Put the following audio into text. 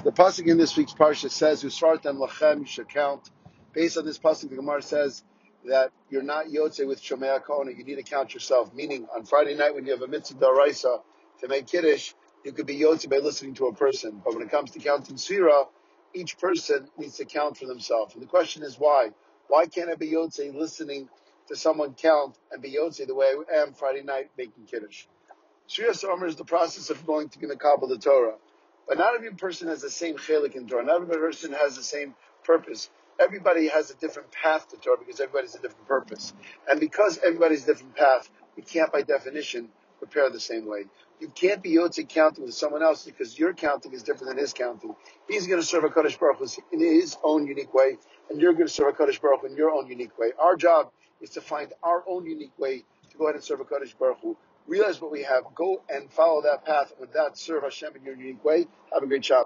The pasuk in this week's parsha says, "Usvartem lachem," you should count. Based on this pasuk, the Gemara says that you're not yotze with shomea kona. You need to count yourself. Meaning, on Friday night when you have a mitzvah d'oraisa to make kiddush, you could be yotze by listening to a person. But when it comes to counting sfira, each person needs to count for themselves. And the question is why? Why can't I be yotze listening to someone count and be yotze the way I am Friday night making kiddush? Sfira Omer is the process of going to Kabbalah the Torah. But not every person has the same chelik in Torah. Not every person has the same purpose. Everybody has a different path to Torah because everybody's a different purpose. And because everybody's a different path, we can't, by definition, prepare the same way. You can't be yotze counting with someone else because your counting is different than his counting. He's going to serve HaKadosh Baruch Hu in his own unique way, and you're going to serve HaKadosh Baruch Hu in your own unique way. Our job is to find our own unique way to go ahead and serve HaKadosh Baruch Hu. Realize what we have. Go and follow that path. With that, serve Hashem in your unique way. Have a great Shabbat.